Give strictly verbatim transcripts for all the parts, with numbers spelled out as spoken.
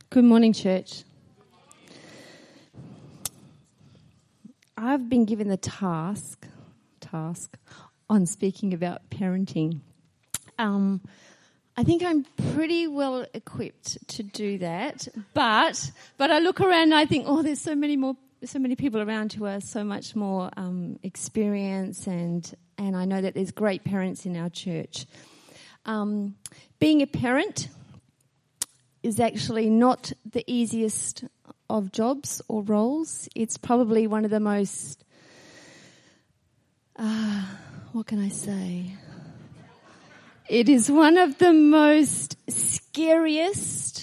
Good morning, church. I've been given the task, task on speaking about parenting. Um, I think I'm pretty well equipped to do that, but but I look around and I think, oh, there's so many more, so many people around who are so much more um, experienced, and and I know that there's great parents in our church. Um, being a parent is actually not the easiest of jobs or roles. It's probably one of the most, uh, what can I say? It is one of the most scariest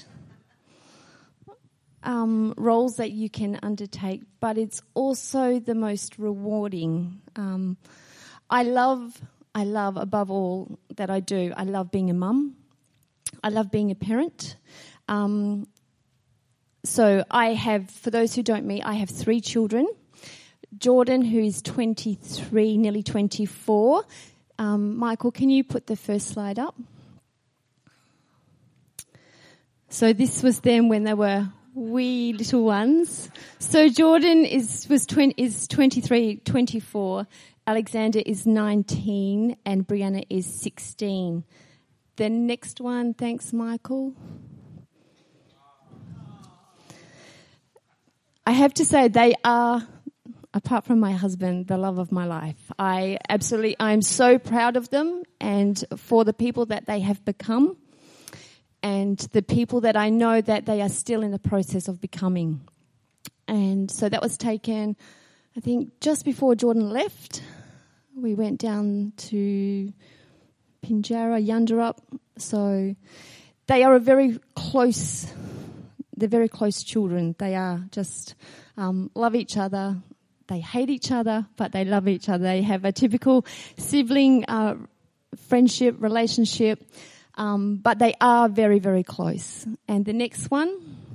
um, roles that you can undertake, but it's also the most rewarding. Um, I love, I love above all that I do, I love being a mum. I love being a parent. Um, so I have, for those who don't meet, I have three children. Jordan, who is twenty-three, nearly twenty-four. Um, Michael, can you put the first slide up? So this was them when they were wee little ones. So Jordan is was twenty, is twenty-three, twenty-four. Alexander is nineteen, and Brianna is sixteen. The next one, thanks, Michael. I have to say they are, apart from my husband, the love of my life. I absolutely, I'm so proud of them and for the people that they have become and the people that I know that they are still in the process of becoming. And so that was taken, I think, just before Jordan left. We went down to Pinjarra, Yundarup. So they are a very close, they're very close children. They are just um, love each other. They hate each other, but they love each other. They have a typical sibling uh, friendship, relationship, um, but they are very, very close. And the next one,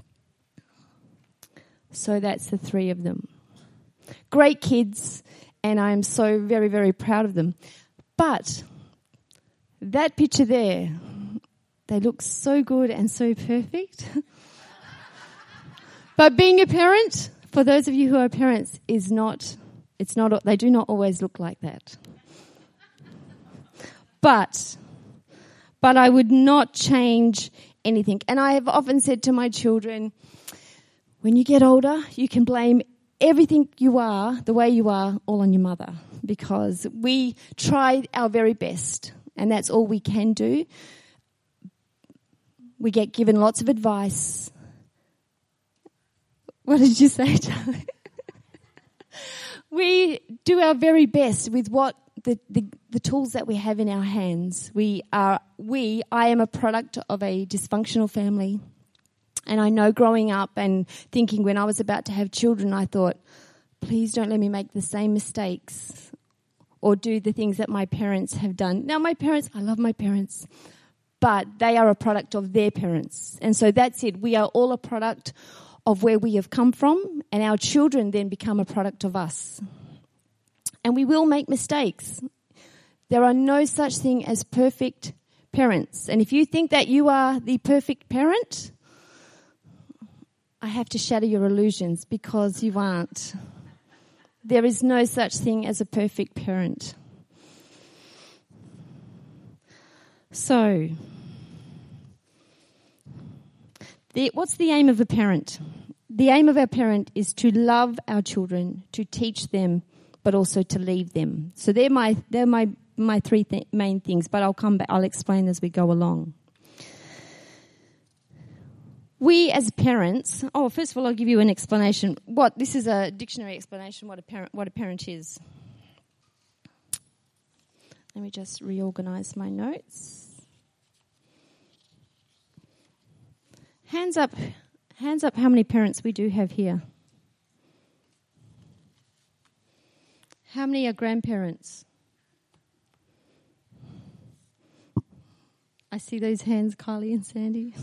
so that's the three of them. Great kids, and I am so very, very proud of them. But that picture there, they look so good and so perfect. But being a parent, for those of you who are parents, is not, it's not, they do not always look like that. But, but I would not change anything. And I have often said to my children, when you get older, you can blame everything you are, the way you are, all on your mother. Because we tried our very best. And that's all we can do. We get given lots of advice. What did you say, Charlie? We do our very best with what the, the, the tools that we have in our hands. We are, we, I am a product of a dysfunctional family. And I know growing up and thinking when I was about to have children, I thought, please don't let me make the same mistakes or do the things that my parents have done. Now, my parents, I love my parents, but they are a product of their parents. And so that's it. We are all a product of where we have come from, and our children then become a product of us. And we will make mistakes. There are no such thing as perfect parents. And if you think that you are the perfect parent, I have to shatter your illusions because you aren't. There is no such thing as a perfect parent. So, the, what's the aim of a parent? The aim of our parent is to love our children, to teach them, but also to leave them. So they're my they're my my three th- main things. But I'll come back. I'll explain as we go along. We as parents, oh, first of all, I'll give you an explanation. What this is a dictionary explanation. What a parent, what a parent is. Let me just reorganise my notes. Hands up, hands up. How many parents we do have here? How many are grandparents? I see those hands, Kylie and Sandy.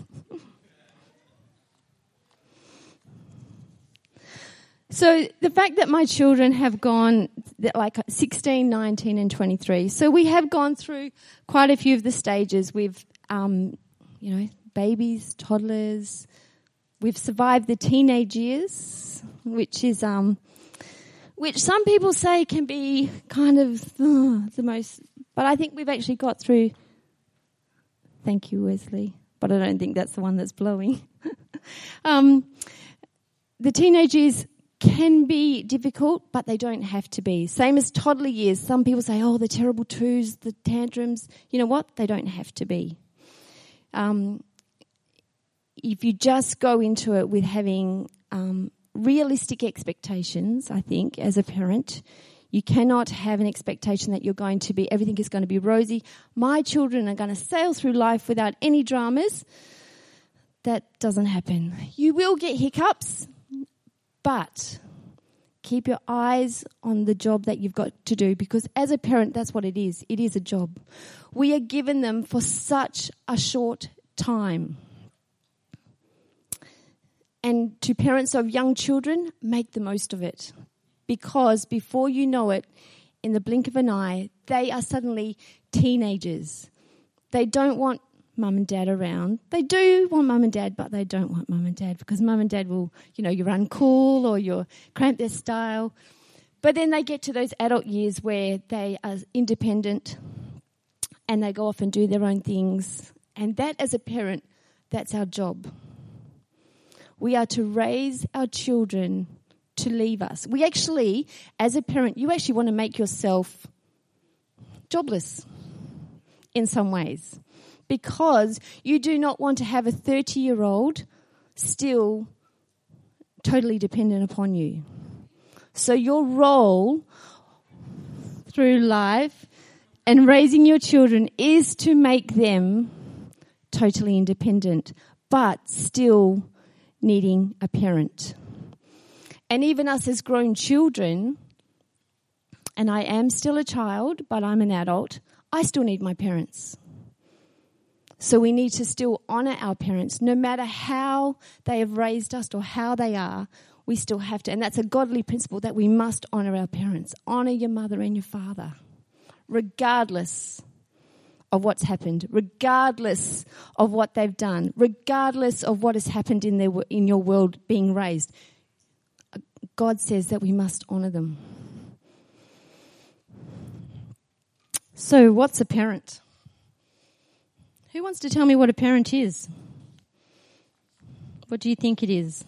So the fact that my children have gone like sixteen, nineteen and twenty-three. So we have gone through quite a few of the stages. We've, um, you know, babies, toddlers, We've survived the teenage years, which is um, which some people say can be kind of uh, the most. But I think we've actually got through. Thank you, Wesley. But I don't think that's the one that's blowing. um, the teenage years can be difficult, but they don't have to be. Same as toddler years. Some people say, oh, the terrible twos, the tantrums. You know what? They don't have to be. Um, if you just go into it with having um, realistic expectations, I think, as a parent, you cannot have an expectation that you're going to be, everything is going to be rosy. My children are going to sail through life without any dramas. That doesn't happen. You will get hiccups, but keep your eyes on the job that you've got to do, because as a parent, that's what it is. It is a job. We are given them for such a short time. And to parents of young children, make the most of it. Because before you know it, in the blink of an eye, they are suddenly teenagers. They don't want mum and dad around. They do want mum and dad, but they don't want mum and dad because mum and dad will, you know, you're uncool or you're cramp their style. But then they get to those adult years where they are independent and they go off and do their own things. And that, as a parent, that's our job. We are to raise our children to leave us. We actually, as a parent, you actually want to make yourself jobless in some ways, because you do not want to have a thirty-year-old still totally dependent upon you. So your role through life and raising your children is to make them totally independent, but still needing a parent. And even us as grown children, and I am still a child, but I'm an adult, I still need my parents. So we need to still honour our parents, no matter how they have raised us or how they are, we still have to. And that's a godly principle, that we must honour our parents. Honour your mother and your father, regardless of what's happened, regardless of what they've done, regardless of what has happened in their in your world being raised. God says that we must honour them. So what's a parent? Who wants to tell me what a parent is? What do you think it is?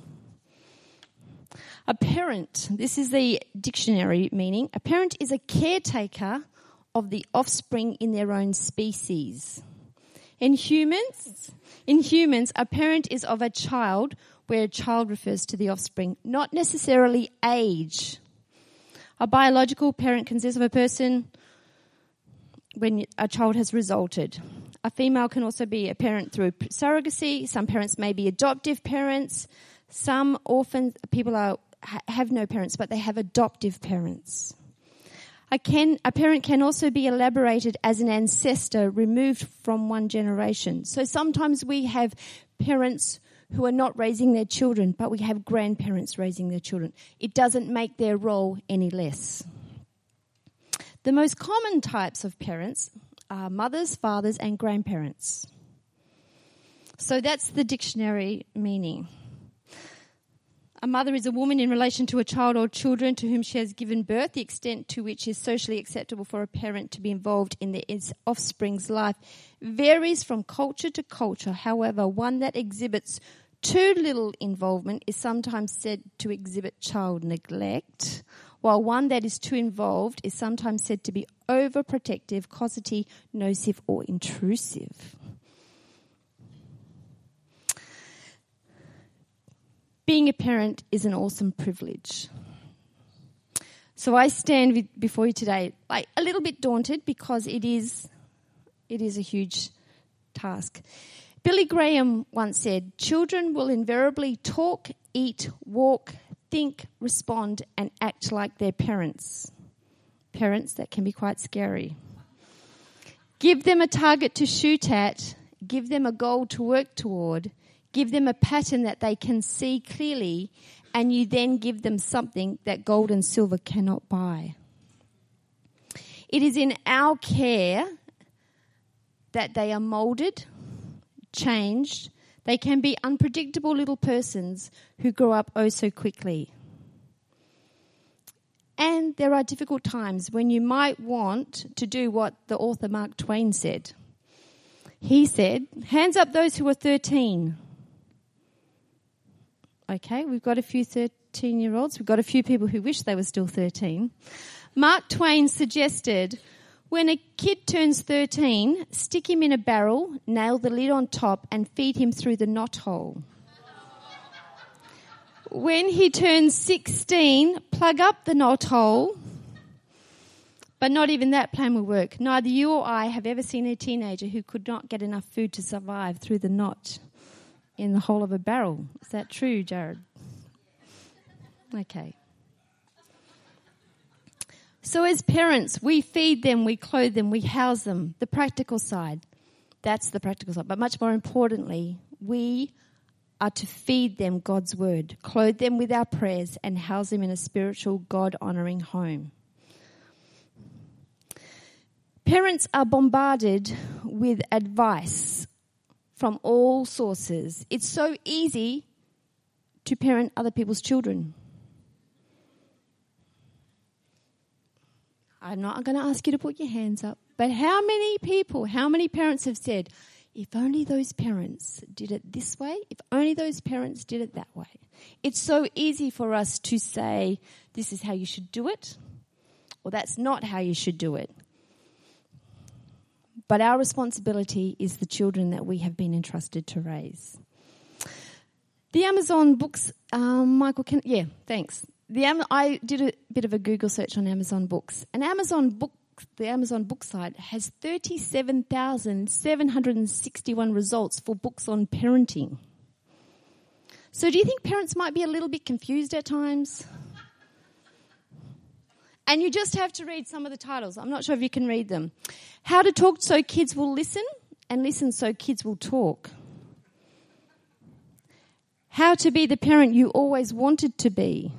A parent, this is the dictionary meaning, a parent is a caretaker of the offspring in their own species. In humans, in humans, a parent is of a child, where a child refers to the offspring, not necessarily age. A biological parent consists of a person when a child has resulted. A female can also be a parent through surrogacy. Some parents may be adoptive parents. Some orphan people are have no parents, but they have adoptive parents. A, can, a parent can also be elaborated as an ancestor removed from one generation. So sometimes we have parents who are not raising their children, but we have grandparents raising their children. It doesn't make their role any less. The most common types of parents are mothers, fathers, and grandparents. So that's the dictionary meaning. A mother is a woman in relation to a child or children to whom she has given birth. The extent to which is socially acceptable for a parent to be involved in their offspring's life varies from culture to culture. However, one that exhibits too little involvement is sometimes said to exhibit child neglect, while one that is too involved is sometimes said to be overprotective, cosity, nocive, or intrusive. Being a parent is an awesome privilege. So I stand with, before you today, like a little bit daunted, because it is, it is a huge task. Billy Graham once said, "Children will invariably talk, eat, walk, think, respond, and act like their parents." Parents, that can be quite scary. Give them a target to shoot at, give them a goal to work toward, give them a pattern that they can see clearly, and you then give them something that gold and silver cannot buy. It is in our care that they are moulded, changed, They can be unpredictable little persons who grow up oh so quickly. And there are difficult times when you might want to do what the author Mark Twain said. He said, hands up those who are thirteen. Okay, we've got a few thirteen-year-olds. We've got a few people who wish they were still thirteen. Mark Twain suggested, when a kid turns thirteen, stick him in a barrel, nail the lid on top, and feed him through the knot hole. When he turns sixteen, plug up the knot hole. But not even that plan will work. Neither you or I have ever seen a teenager who could not get enough food to survive through the knot in the hole of a barrel. Is that true, Jared? Okay. So as parents, we feed them, we clothe them, we house them. The practical side. That's the practical side. But much more importantly, we are to feed them God's word, clothe them with our prayers, and house them in a spiritual, God-honouring home. Parents are bombarded with advice from all sources. It's so easy to parent other people's children. I'm not going to ask you to put your hands up, but how many people, how many parents have said, if only those parents did it this way, if only those parents did it that way. It's so easy for us to say, this is how you should do it, or that's not how you should do it. But our responsibility is the children that we have been entrusted to raise. The Amazon books, um, Michael, can, yeah, thanks. The I did a bit of a Google search on Amazon Books. And Amazon Book, the Amazon book site has thirty-seven thousand seven hundred sixty-one results for books on parenting. So do you think parents might be a little bit confused at times? And you just have to read some of the titles. I'm not sure if you can read them. How to talk so kids will listen, and listen so kids will talk. How to be the parent you always wanted to be.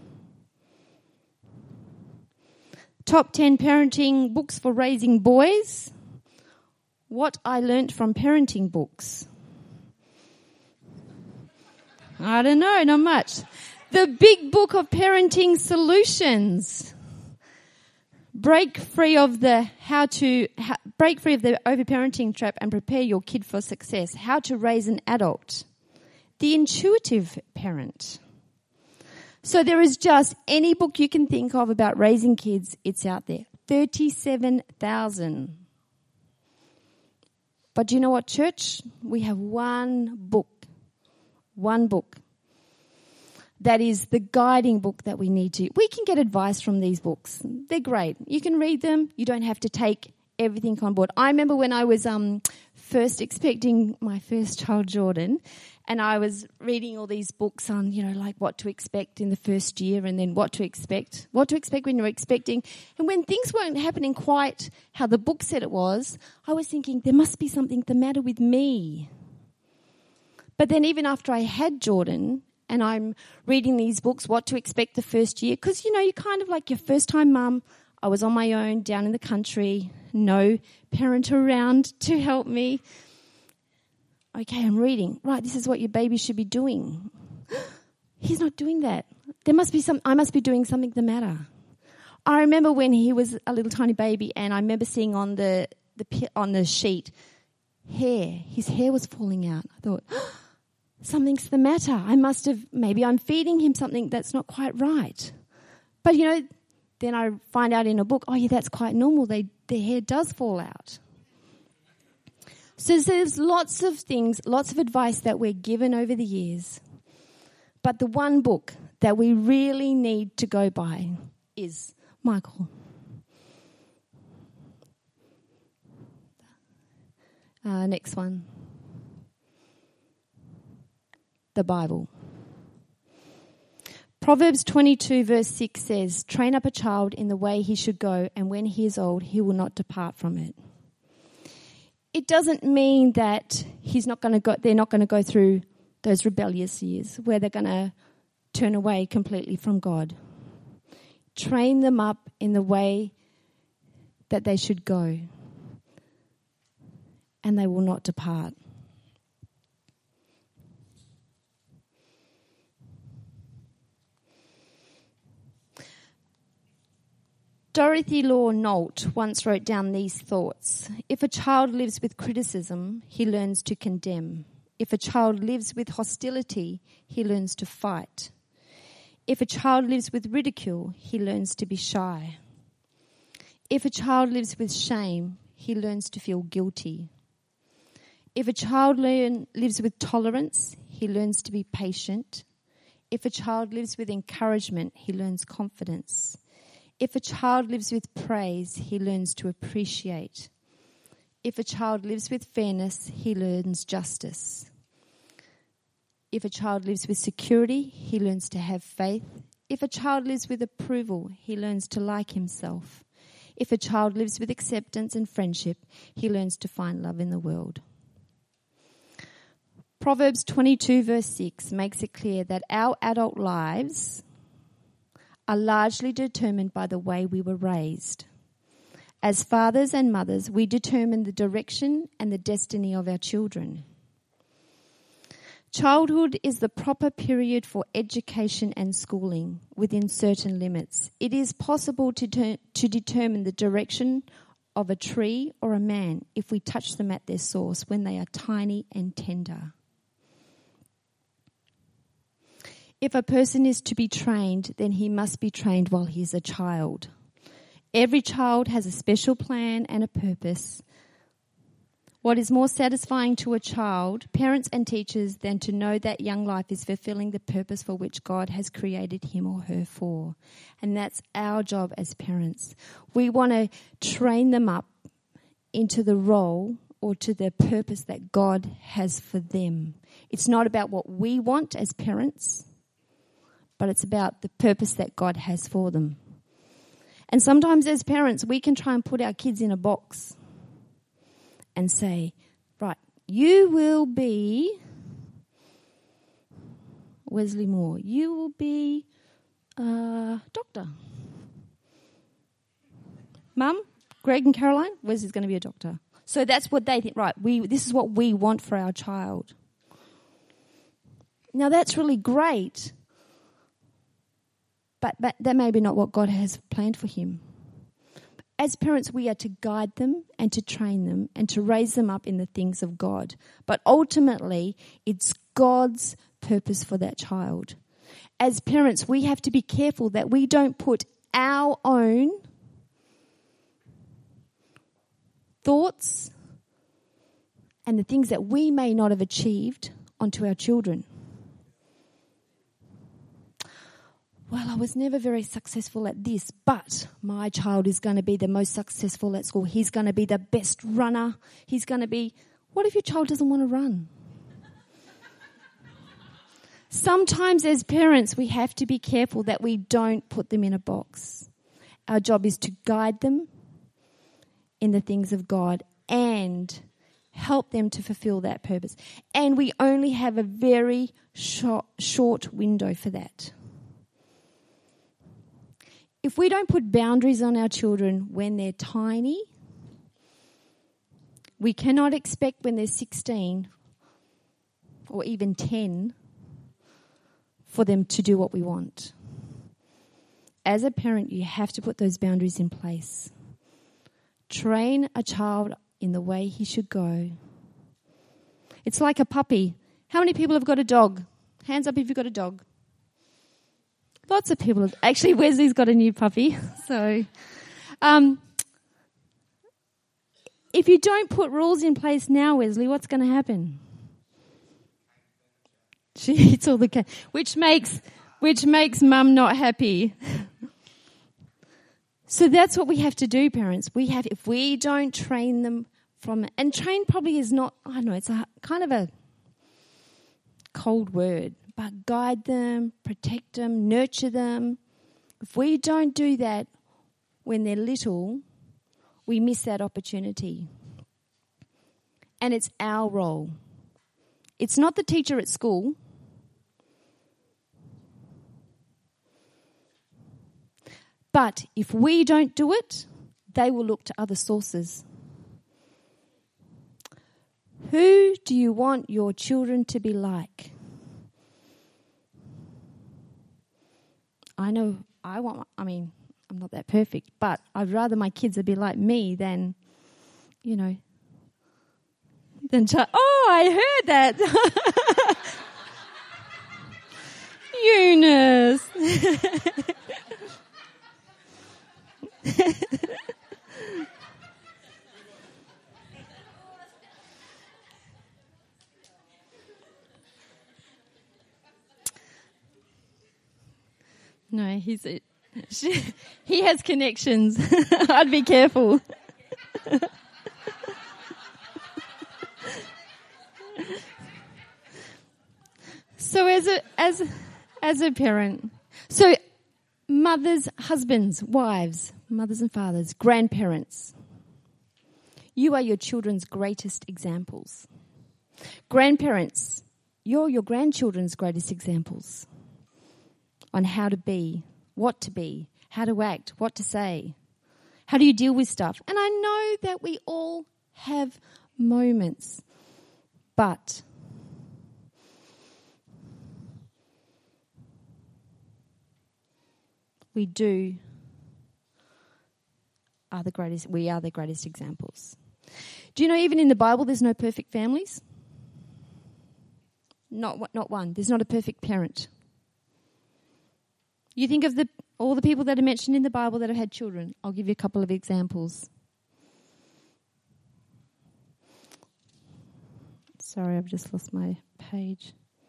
Top ten parenting books for raising boys. What I learnt from parenting books. I don't know, not much. The Big Book of Parenting Solutions. Break free of the how to how, break free of the overparenting trap and prepare your kid for success. How to raise an adult. The Intuitive Parent. So there is just any book you can think of about raising kids, it's out there. thirty-seven thousand. But do you know what, church? We have one book. One book. That is the guiding book that we need to. We can get advice from these books. They're great. You can read them. You don't have to take everything on board. I remember when I was um, first expecting my first child, Jordan, and I was reading all these books on, you know, like what to expect in the first year and then what to expect, what to expect when you're expecting. And when things weren't happening quite how the book said it was, I was thinking there must be something the matter with me. But then even after I had Jordan, and I'm reading these books, what to expect the first year, because, you know, you're kind of like your first-time mum. I was on my own down in the country, no parent around to help me. Okay, I'm reading. Right, this is what your baby should be doing. He's not doing that. There must be some. I must be doing something the matter. I remember when he was a little tiny baby, and I remember seeing on the, the on the sheet, hair. His hair was falling out. I thought, something's the matter. I must have, maybe I'm feeding him something that's not quite right. But, you know, then I find out in a book, oh, yeah, that's quite normal. They, their hair does fall out. So there's lots of things, lots of advice that we're given over the years. But the one book that we really need to go by is Michael. Uh, next one. The Bible. Proverbs twenty-two verse six says, train up a child in the way he should go, and when he is old, he will not depart from it. It doesn't mean that he's not going to go, they're not going to go through those rebellious years where they're going to turn away completely from God. Train them up in the way that they should go, and they will not depart. Dorothy Law Nolt once wrote down these thoughts. If a child lives with criticism, he learns to condemn. If a child lives with hostility, he learns to fight. If a child lives with ridicule, he learns to be shy. If a child lives with shame, he learns to feel guilty. If a child learn, lives with tolerance, he learns to be patient. If a child lives with encouragement, he learns confidence. If a child lives with praise, he learns to appreciate. If a child lives with fairness, he learns justice. If a child lives with security, he learns to have faith. If a child lives with approval, he learns to like himself. If a child lives with acceptance and friendship, he learns to find love in the world. Proverbs twenty-two verse six makes it clear that our adult lives are largely determined by the way we were raised. As fathers and mothers, we determine the direction and the destiny of our children. Childhood is the proper period for education and schooling within certain limits. It is possible to, ter- to determine the direction of a tree or a man if we touch them at their source when they are tiny and tender. If a person is to be trained, then he must be trained while he is a child. Every child has a special plan and a purpose. What is more satisfying to a child, parents and teachers, than to know that young life is fulfilling the purpose for which God has created him or her for? And that's our job as parents. We want to train them up into the role or to the purpose that God has for them. It's not about what we want as parents, but it's about the purpose that God has for them. And sometimes as parents, we can try and put our kids in a box and say, right, you will be Wesley Moore. You will be a doctor. Mum, Greg and Caroline, Wesley's going to be a doctor. So that's what they think, right, we this is what we want for our child. Now that's really great. But, but that may be not what God has planned for him. As parents, we are to guide them and to train them and to raise them up in the things of God. But ultimately, it's God's purpose for that child. As parents, we have to be careful that we don't put our own thoughts and the things that we may not have achieved onto our children. Well, I was never very successful at this, but my child is going to be the most successful at school. He's going to be the best runner. He's going to be... What if your child doesn't want to run? Sometimes as parents, we have to be careful that we don't put them in a box. Our job is to guide them in the things of God and help them to fulfill that purpose. And we only have a very short, short window for that. If we don't put boundaries on our children when they're tiny, we cannot expect when they're sixteen or even ten for them to do what we want. As a parent, you have to put those boundaries in place. Train a child in the way he should go. It's like a puppy. How many people have got a dog? Hands up if you've got a dog. Lots of people. Actually, Wesley's got a new puppy. So, um, if you don't put rules in place now, Wesley, what's going to happen? She eats all the cat, which makes which makes Mum not happy. So that's what we have to do, parents. We have, if we don't train them from, and train probably is not, I don't know, it's a kind of a cold word. But guide them, protect them, nurture them. If we don't do that when they're little, we miss that opportunity. And it's our role. It's not the teacher at school. But if we don't do it, they will look to other sources. Who do you want your children to be like? I know I want, I mean, I'm not that perfect, but I'd rather my kids would be like me than, you know, than to, oh, I heard that. Eunice. No, he's a, she, he has connections. I'd be careful. So as a as as a parent, so mothers, husbands, wives, mothers and fathers, grandparents, you are your children's greatest examples. Grandparents, you're your grandchildren's greatest examples on how to be, what to be, how to act, what to say. How do you deal with stuff? And I know that we all have moments, but we do are the greatest, we are the greatest examples. Do you know even in the Bible there's no perfect families? Not not one. There's not a perfect parent. You think of the all the people that are mentioned in the Bible that have had children. I'll give you a couple of examples. Sorry, I've just lost my page.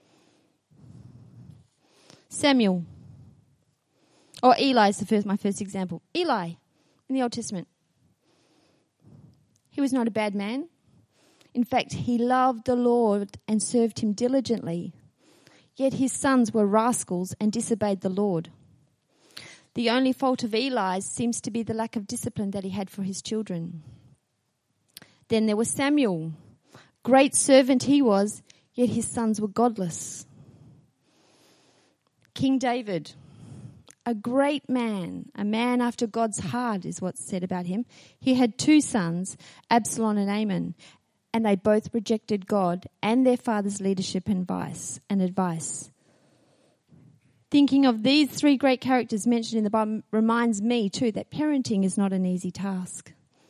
Samuel. Or Eli is the first, my first example. Eli in the Old Testament. He was not a bad man. In fact, he loved the Lord and served him diligently. Yet his sons were rascals and disobeyed the Lord. The only fault of Eli seems to be the lack of discipline that he had for his children. Then there was Samuel. Great servant he was, yet his sons were godless. King David, a great man, a man after God's heart is what's said about him. He had two sons, Absalom and Amnon, and they both rejected God and their father's leadership and advice. And advice. Thinking of these three great characters mentioned in the Bible reminds me too that parenting is not an easy task.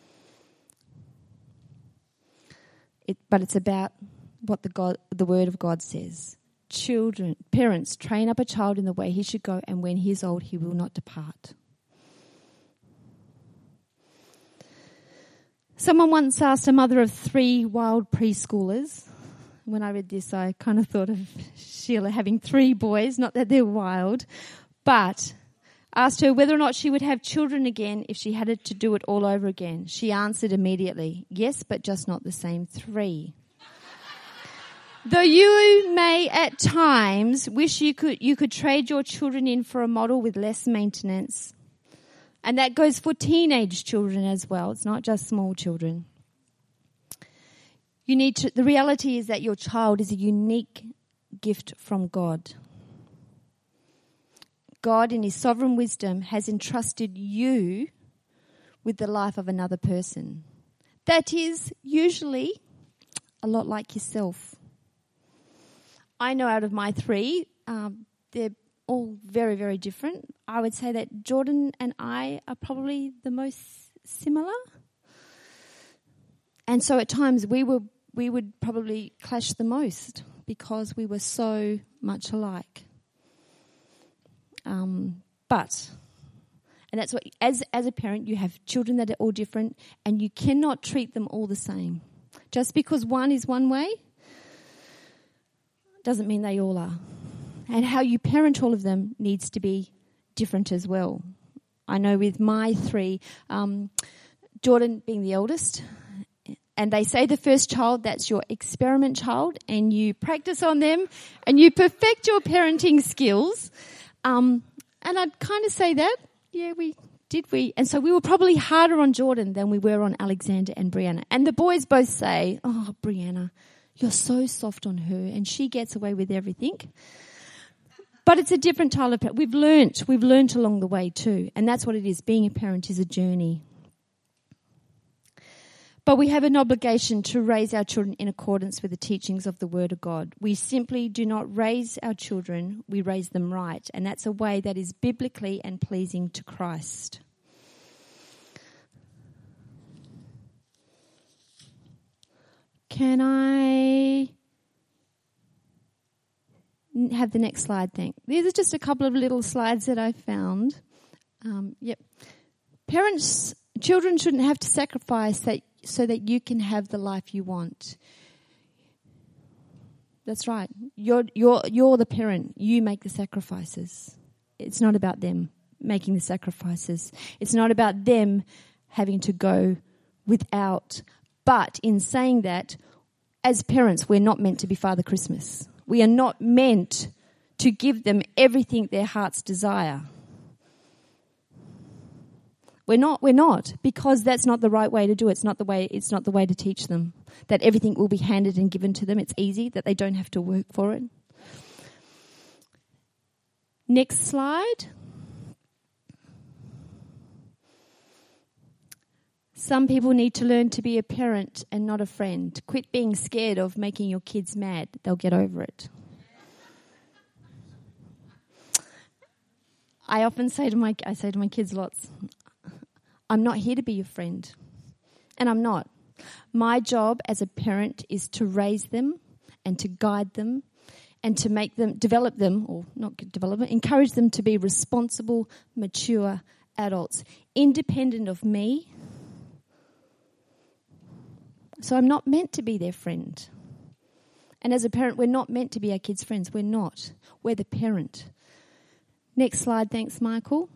It, but it's about what the God, the Word of God says. Children, parents, train up a child in the way he should go, and when he is old, he will not depart. Someone once asked a mother of three wild preschoolers. When I read this, I kind of thought of Sheila having three boys, not that they're wild, but asked her whether or not she would have children again if she had to do it all over again. She answered immediately, yes, but just not the same three. Though you may at times wish you could you could trade your children in for a model with less maintenance, and that goes for teenage children as well. It's not just small children. You need to, the reality is that your child is a unique gift from God. God, in his sovereign wisdom, has entrusted you with the life of another person. That is usually a lot like yourself. I know out of my three, um, they're all very, very different. I would say that Jordan and I are probably the most similar. And so at times we were we would probably clash the most because we were so much alike. Um, but, and that's what, as as a parent, you have children that are all different, and you cannot treat them all the same. Just because one is one way doesn't mean they all are. And how you parent all of them needs to be different as well. I know with my three, um, Jordan being the eldest, and they say the first child, that's your experiment child, and you practice on them and you perfect your parenting skills. Um, and I'd kind of say that, yeah, we did we. And so we were probably harder on Jordan than we were on Alexander and Brianna. And the boys both say, oh, Brianna, you're so soft on her and she gets away with everything. But it's a different type of parent. We've learnt, we've learnt along the way too. And that's what it is. Being a parent is a journey. But we have an obligation to raise our children in accordance with the teachings of the Word of God. We simply do not raise our children, we raise them right. And that's a way that is biblically and pleasing to Christ. Can I have the next slide, thank. These are just a couple of little slides that I found. Um, yep. Parents, children shouldn't have to sacrifice that so that you can have the life you want. That's right. You're you're you're the parent. You make the sacrifices. It's not about them making the sacrifices. It's not about them having to go without. But in saying that, as parents, we're not meant to be Father Christmas. We are not meant to give them everything their hearts desire. We're not, we're not, because that's not the right way to do it. It's not the way, it's not the way to teach them that everything will be handed and given to them. It's easy, that they don't have to work for it. Next slide. Some people need to learn to be a parent and not a friend. Quit being scared of making your kids mad. They'll get over it. I often say to my, I say to my kids lots, I'm not here to be your friend. And I'm not. My job as a parent is to raise them and to guide them and to make them, develop them, or not develop them, encourage them to be responsible, mature adults, independent of me. So I'm not meant to be their friend. And as a parent, we're not meant to be our kids' friends. We're not. We're the parent. Next slide, thanks, Michael.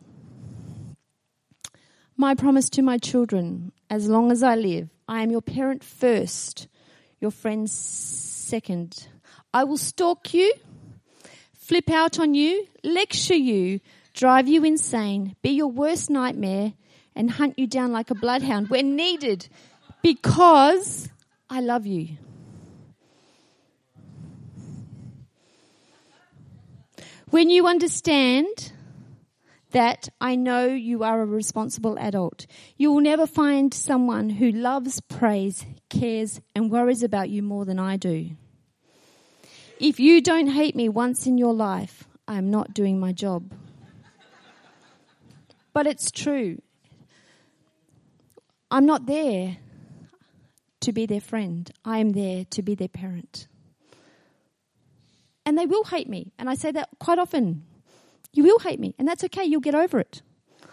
My promise to my children, as long as I live, I am your parent first, your friend second. I will stalk you, flip out on you, lecture you, drive you insane, be your worst nightmare, and hunt you down like a bloodhound when needed, because I love you. When you understand that I know you are a responsible adult, you will never find someone who loves, prays, cares, and worries about you more than I do. If you don't hate me once in your life, I am not doing my job. But it's true. I'm not there to be their friend. I am there to be their parent. And they will hate me. And I say that quite often. You will hate me, and that's okay. You'll get over it.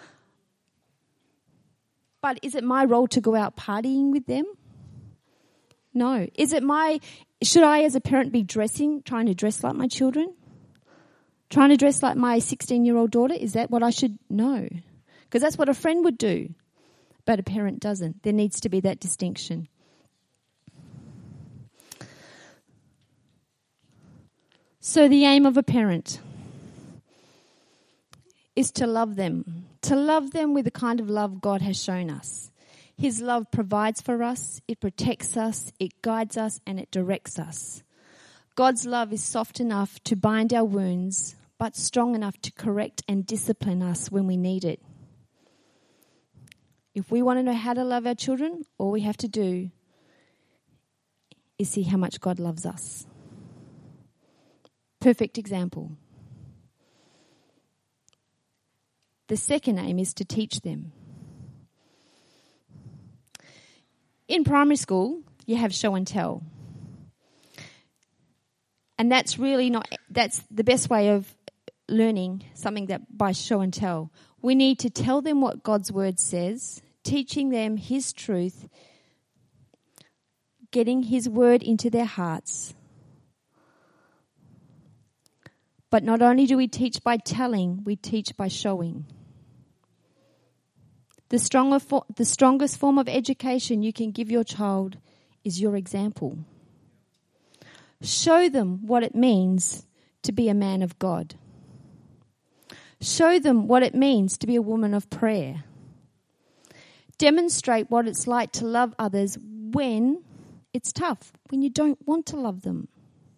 But is it my role to go out partying with them? No. Is it my, should I as a parent be dressing, trying to dress like my children? Trying to dress like my sixteen-year-old daughter? Is that what I should? No. Because that's what a friend would do. But a parent doesn't. There needs to be that distinction. So the aim of a parent is to love them, to love them with the kind of love God has shown us. His love provides for us, it protects us, it guides us, and it directs us. God's love is soft enough to bind our wounds, but strong enough to correct and discipline us when we need it. If we want to know how to love our children, all we have to do is see how much God loves us. Perfect example. The second aim is to teach them. In primary school, you have show and tell. And that's really not, that's the best way of learning something that by show and tell. We need to tell them what God's word says, teaching them his truth, getting his word into their hearts. But not only do we teach by telling, we teach by showing. The stronger fo- the strongest form of education you can give your child is your example. Show them what it means to be a man of God. Show them what it means to be a woman of prayer. Demonstrate what it's like to love others when it's tough, when you don't want to love them.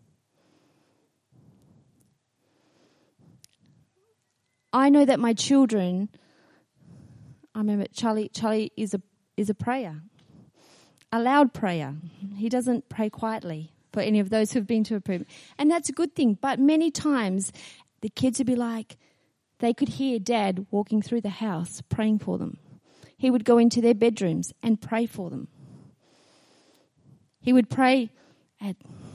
I know that my children, I remember Charlie, Charlie is a is a prayer, a loud prayer. He doesn't pray quietly, for any of those who've been to a prayer. And that's a good thing. But many times the kids would be like, they could hear Dad walking through the house praying for them. He would go into their bedrooms and pray for them. He would pray at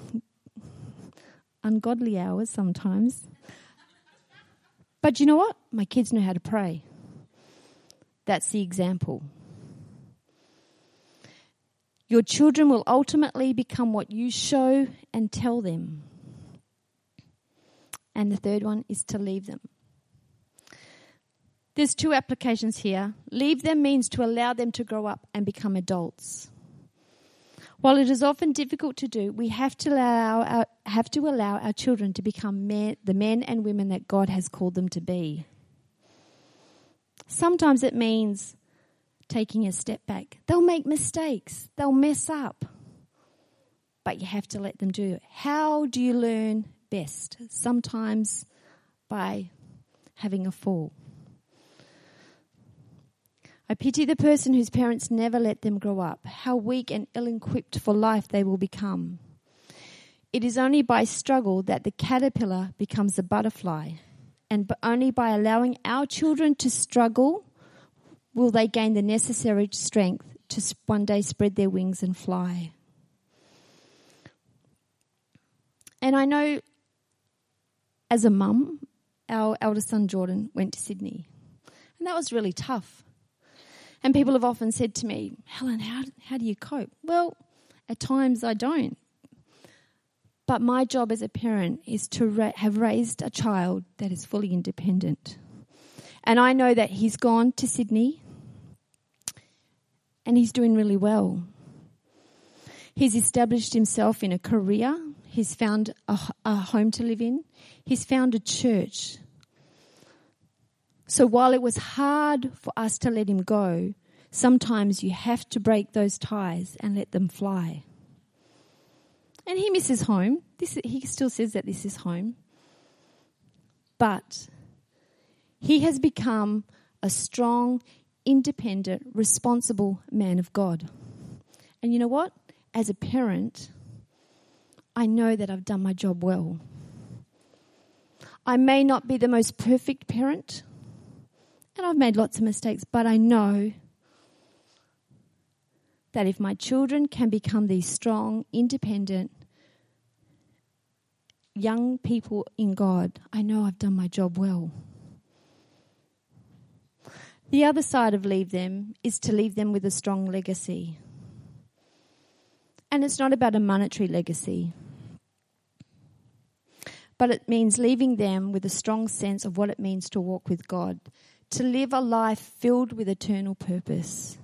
ungodly hours sometimes. But you know what? My kids know how to pray. That's the example. Your children will ultimately become what you show and tell them. And the third one is to leave them. There's two applications here. Leave them means to allow them to grow up and become adults. While it is often difficult to do, we have to allow our, have to allow our children to become men, the men and women that God has called them to be. Sometimes it means taking a step back. They'll make mistakes. They'll mess up. But you have to let them do it. How do you learn best? Sometimes by having a fall. I pity the person whose parents never let them grow up. How weak and ill-equipped for life they will become. It is only by struggle that the caterpillar becomes a butterfly. And only by allowing our children to struggle will they gain the necessary strength to one day spread their wings and fly. And I know as a mum, our eldest son Jordan went to Sydney. And that was really tough. And people have often said to me, Helen, how, how do you cope? Well, at times I don't. But my job as a parent is to ra- have raised a child that is fully independent. And I know that he's gone to Sydney and he's doing really well. He's established himself in a career. He's found a, a home to live in. He's found a church. So while it was hard for us to let him go, sometimes you have to break those ties and let them fly. And he misses home. This, he still says that this is home. But he has become a strong, independent, responsible man of God. And you know what? As a parent, I know that I've done my job well. I may not be the most perfect parent, and I've made lots of mistakes, but I know that if my children can become these strong, independent, young people in God, I know I've done my job well. The other side of leave them is to leave them with a strong legacy. And it's not about a monetary legacy, but it means leaving them with a strong sense of what it means to walk with God, to live a life filled with eternal purpose.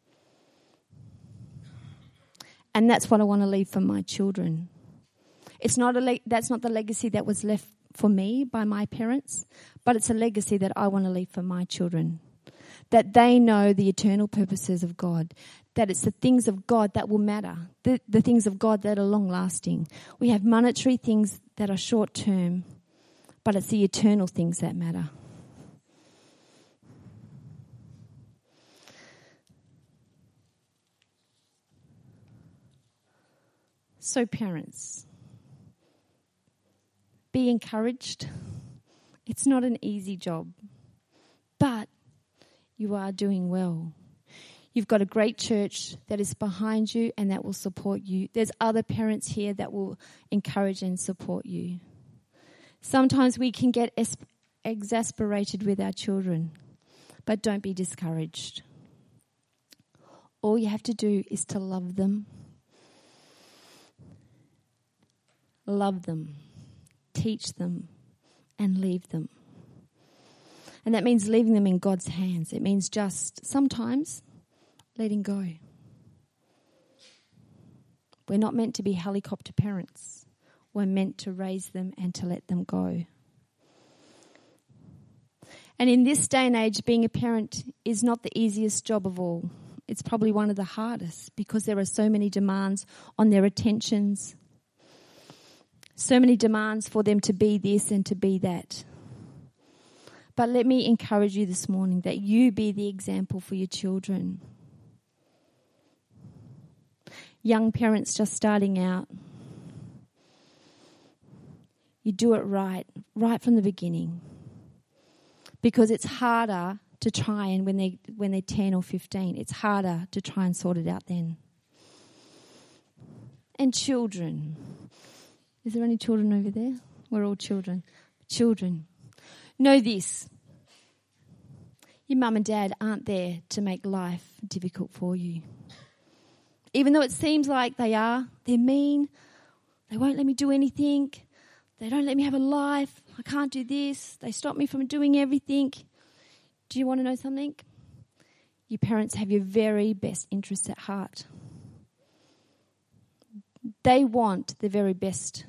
And that's what I want to leave for my children. It's not a le- that's not the legacy that was left for me by my parents, but it's a legacy that I want to leave for my children. That they know the eternal purposes of God, that it's the things of God that will matter, the, the things of God that are long-lasting. We have monetary things that are short-term, but it's the eternal things that matter. So parents, be encouraged. It's not an easy job, but you are doing well. You've got a great church that is behind you and that will support you. There's other parents here that will encourage and support you. Sometimes we can get es- exasperated with our children, but don't be discouraged. All you have to do is to love them. Love them, teach them, and leave them. And that means leaving them in God's hands. It means just sometimes letting go. We're not meant to be helicopter parents. We're meant to raise them and to let them go. And in this day and age, being a parent is not the easiest job of all. It's probably one of the hardest because there are so many demands on their attentions, so many demands for them to be this and to be that. But let me encourage you this morning that you be the example for your children. Young parents just starting out, you do it right, right from the beginning. Because it's harder to try and when they when they're ten or fifteen, it's harder to try and sort it out then. and children. Is there any children over there? We're all children. Children. Know this. Your mum and dad aren't there to make life difficult for you. Even though it seems like they are, they're mean. They won't let me do anything. They don't let me have a life. I can't do this. They stop me from doing everything. Do you want to know something? Your parents have your very best interests at heart. They want the very best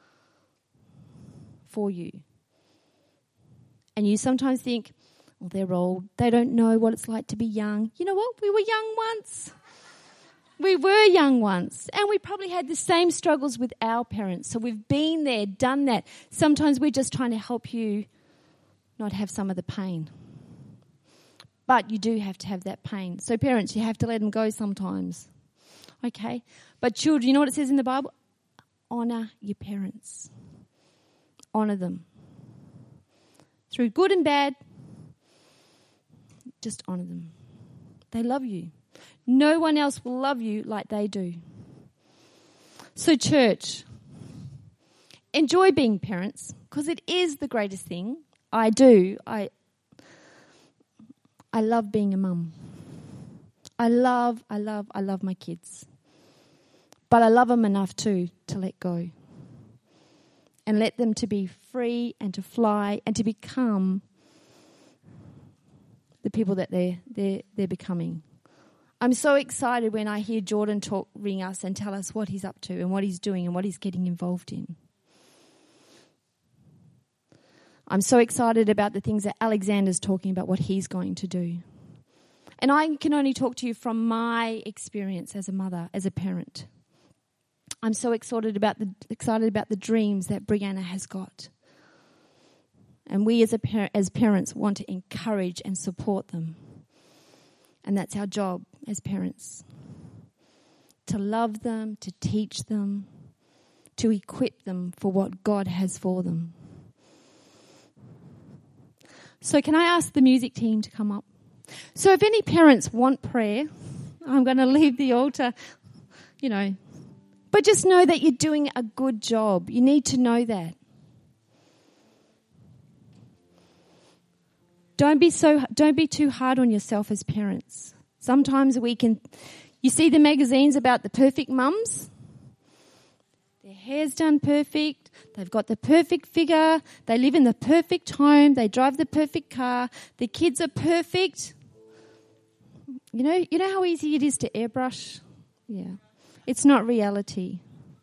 for you. And you sometimes think, well, they're old. They don't know what it's like to be young. You know what? We were young once. We were young once. And we probably had the same struggles with our parents. So we've been there, done that. Sometimes we're just trying to help you not have some of the pain. But you do have to have that pain. So parents, you have to let them go sometimes. Okay? But children, you know what it says in the Bible? Honour your parents. Honour them. Through good and bad, just honour them. They love you. No one else will love you like they do. So church, enjoy being parents because it is the greatest thing. I do. I I love being a mum. I love, I love, I love my kids. But I love them enough too to let go. And let them to be free and to fly and to become the people that they're, they're, they're becoming. I'm so excited when I hear Jordan talk, ring us and tell us what he's up to and what he's doing and what he's getting involved in. I'm so excited about the things that Alexander's talking about, what he's going to do. And I can only talk to you from my experience as a mother, as a parent. I'm so excited about the excited about the dreams that Brianna has got. And we as a par- as parents want to encourage and support them. And that's our job as parents. To love them, to teach them, to equip them for what God has for them. So can I ask the music team to come up? So if any parents want prayer, I'm going to leave the altar, you know. But just know that you're doing a good job. You need to know that. Don't be so, don't be too hard on yourself as parents. Sometimes we can, you see the magazines about the perfect mums? Their hair's done perfect. They've got the perfect figure. They live in the perfect home. They drive the perfect car. The kids are perfect. You know, you know how easy it is to airbrush? Yeah. It's not reality.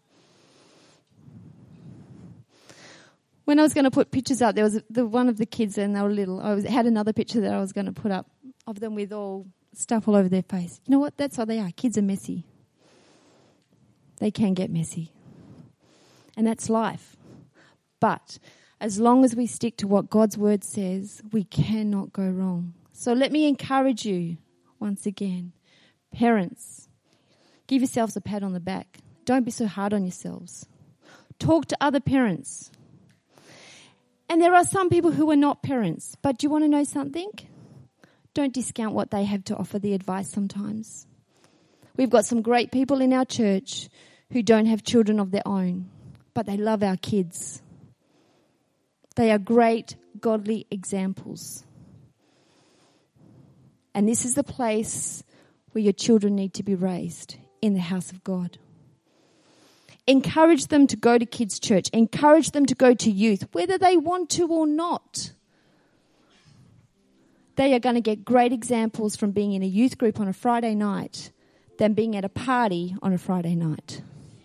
When I was going to put pictures up, there was the one of the kids and they were little. I was, had another picture that I was going to put up of them with all stuff all over their face. You know what? That's how they are. Kids are messy. They can get messy. And that's life. But as long as we stick to what God's word says, we cannot go wrong. So let me encourage you once again. Parents, give yourselves a pat on the back. Don't be so hard on yourselves. Talk to other parents. And there are some people who are not parents. But do you want to know something? Don't discount what they have to offer, the advice sometimes. We've got some great people in our church who don't have children of their own, but they love our kids. They are great, godly examples. And this is the place where your children need to be raised, in the house of God. Encourage them to go to kids' church. Encourage them to go to youth, whether they want to or not. They are going to get great examples from being in a youth group on a Friday night than being at a party on a Friday night.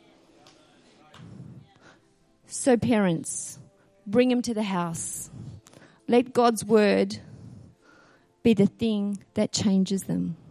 So parents, bring them to the house. Let God's word be the thing that changes them.